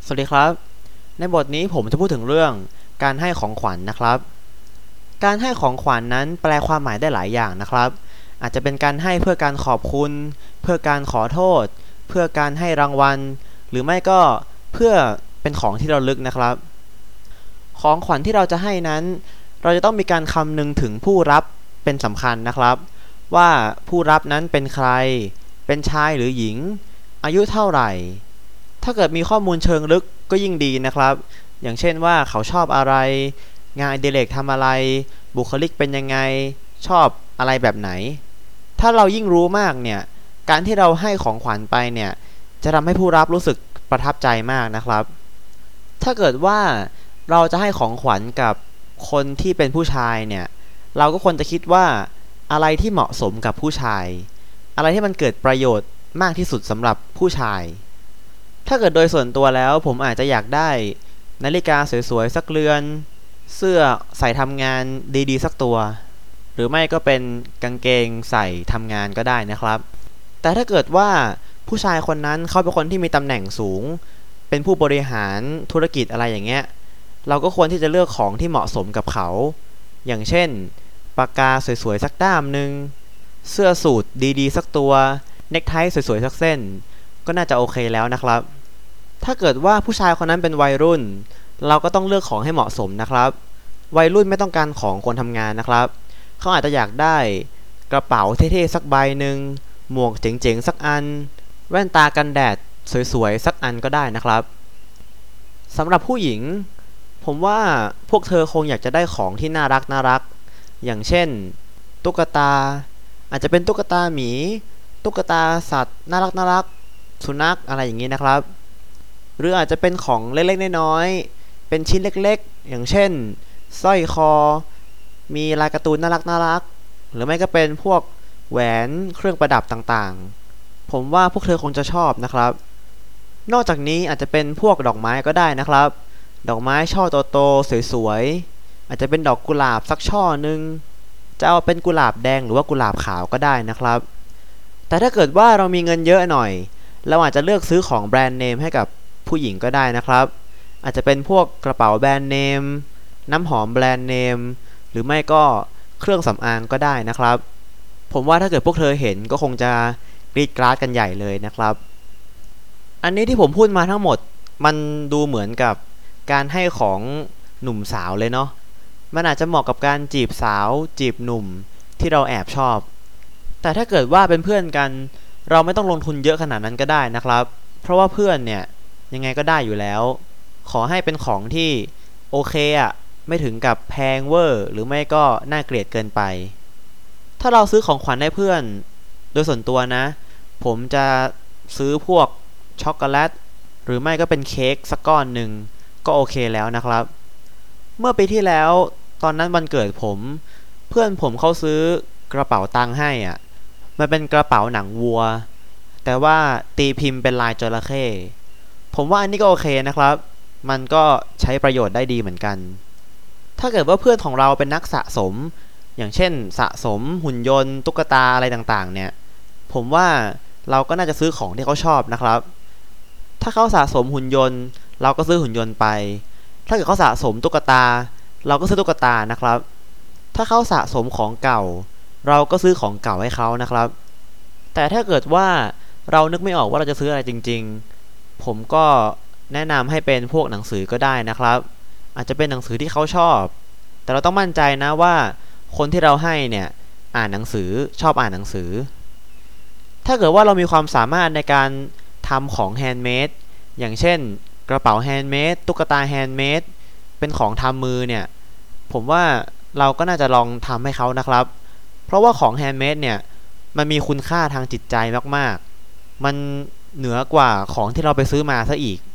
สวัสดีครับในบทนี้ผมจะพูดถึงเรื่องการให้ของขวัญนะครับการให้ของขวัญนั้นแปลความหมายได้หลายอย่างนะครับอาจจะเป็นการให้เพื่อการขอบคุณเพื่อการขอโทษเพื่อการให้รางวัลหรือไม่ก็เพื่อเป็นของที่ระลึกนะครับของขวัญที่เราจะให้นั้นเราจะต้องมีการคำนึงถึงผู้รับเป็นสำคัญนะครับว่าผู้รับนั้นเป็นใครเป็นชายหรือหญิงอายุเท่าไหร่ถ้าเกิดมีข้อมูลเชิงลึกก็ยิ่งดีนะครับอย่างเช่นว่าเขาชอบอะไรงานอดิเรกทำอะไรบุคลิกเป็นยังไงชอบอะไรแบบไหนถ้าเรายิ่งรู้มากเนี่ยการที่เราให้ของขวัญไปเนี่ยจะทำให้ผู้รับรู้สึกประทับใจมากนะครับถ้าเกิดว่าเราจะให้ของขวัญกับคนที่เป็นผู้ชายเนี่ยเราก็ควรจะคิดว่าอะไรที่เหมาะสมกับผู้ชายอะไรที่มันเกิดประโยชน์มากที่สุดสำหรับผู้ชายถ้าเกิดโดยส่วนตัวแล้วผมอาจจะอยากได้นาฬิกาสวยๆสักเรือนเสื้อใส่ทำงานดีๆสักตัวหรือไม่ก็เป็นกางเกงใส่ทำงานก็ได้นะครับแต่ถ้าเกิดว่าผู้ชายคนนั้นเขาเป็นคนที่มีตำแหน่งสูงเป็นผู้บริหารธุรกิจอะไรอย่างเงี้ยเราก็ควรที่จะเลือกของที่เหมาะสมกับเขาอย่างเช่นปากกาสวยๆสักด้ามหนึ่งเสื้อสูทดีๆสักตัวเน็กไทสวยๆสักเส้นก็น่าจะโอเคแล้วนะครับถ้าเกิดว่าผู้ชายคนนั้นเป็นวัยรุ่นเราก็ต้องเลือกของให้เหมาะสมนะครับวัยรุ่นไม่ต้องการของคนทำงานนะครับเขาอาจจะอยากได้กระเป๋าเท่ๆสักใบหนึ่งหมวกเจ๋งๆสักอันแว่นตากันแดดสวยๆสักอันก็ได้นะครับสำหรับผู้หญิงผมว่าพวกเธอคงอยากจะได้ของที่น่ารักอย่างเช่นตุ๊กตาอาจจะเป็นตุ๊กตาหมีตุ๊กตาสัตว์น่ารักสุนัขอะไรอย่างนี้นะครับหรืออาจจะเป็นของเล็กๆน้อยๆเป็นชิ้นเล็กๆอย่างเช่นสร้อยคอมีลายการ์ตูนน่ารักหรือไม่ก็เป็นพวกแหวนเครื่องประดับต่างๆผมว่าพวกเธอคงจะชอบนะครับนอกจากนี้อาจจะเป็นพวกดอกไม้ก็ได้นะครับดอกไม้ช่อโตๆสวยๆอาจจะเป็นดอกกุหลาบสักช่อหนึ่งจะเอาเป็นกุหลาบแดงหรือว่ากุหลาบขาวก็ได้นะครับแต่ถ้าเกิดว่าเรามีเงินเยอะหน่อยเราอาจจะเลือกซื้อของแบรนด์เนมให้กับผู้หญิงก็ได้นะครับอาจจะเป็นพวกกระเป๋าแบรนด์เนมน้ำหอมแบรนด์เนมหรือไม่ก็เครื่องสำอางก็ได้นะครับผมว่าถ้าเกิดพวกเธอเห็นก็คงจะกรี๊ดกราดกันใหญ่เลยนะครับอันนี้ที่ผมพูดมาทั้งหมดมันดูเหมือนกับการให้ของหนุ่มสาวเลยเนาะมันอาจจะเหมาะกับการจีบสาวจีบหนุ่มที่เราแอบชอบแต่ถ้าเกิดว่าเป็นเพื่อนกันเราไม่ต้องลงทุนเยอะขนาดนั้นก็ได้นะครับเพราะว่าเพื่อนเนี่ยยังไงก็ได้อยู่แล้วขอให้เป็นของที่โอเคอะไม่ถึงกับแพงเวอร์หรือไม่ก็น่าเกลียดเกินไปถ้าเราซื้อของขวัญให้เพื่อนโดยส่วนตัวนะผมจะซื้อพวกช็อกโกแลตหรือไม่ก็เป็นเค้กสักก้อนหนึ่งก็โอเคแล้วนะครับเมื่อปีที่แล้วตอนนั้นวันเกิดผมเพื่อนผมเขาซื้อกระเป๋าตังค์ให้อ่ะมันเป็นกระเป๋าหนังวัวแต่ว่าตีพิมพ์เป็นลายจระเข้ผมว่าอันนี้ก็โอเคนะครับมันก็ใช้ประโยชน์ได้ดีเหมือนกันถ้าเกิดว่าเพื่อนของเราเป็นนักสะสมอย่างเช่นสะสมหุ่นยนต์ตุ๊กตาอะไรต่างๆเนี่ยผมว่าเราก็น่าจะซื้อของที่เขาชอบนะครับถ้าเขาสะสมหุ่นยนต์เราก็ซื้อหุ่นยนต์ไปถ้าเกิดเขาสะสมตุ๊กตาเราก็ซื้อตุ๊กตานะครับถ้าเขาสะสมของเก่าเราก็ซื้อของเก่าให้เขานะครับแต่ถ้าเกิดว่าเรานึกไม่ออกว่าเราจะซื้ออะไรจริงๆผมก็แนะนำให้เป็นพวกหนังสือก็ได้นะครับอาจจะเป็นหนังสือที่เขาชอบแต่เราต้องมั่นใจนะว่าคนที่เราให้เนี่ยอ่านหนังสือชอบอ่านหนังสือถ้าเกิดว่าเรามีความสามารถในการทำของแฮนด์เมดอย่างเช่นกระเป๋าแฮนด์เมดตุ๊กตาแฮนด์เมดเป็นของทำมือเนี่ยผมว่าเราก็น่าจะลองทำให้เขานะครับเพราะว่าของแฮนด์เมดเนี่ยมันมีคุณค่าทางจิตใจมากๆมันเหนือกว่าของที่เราไปซื้อมาซะอีก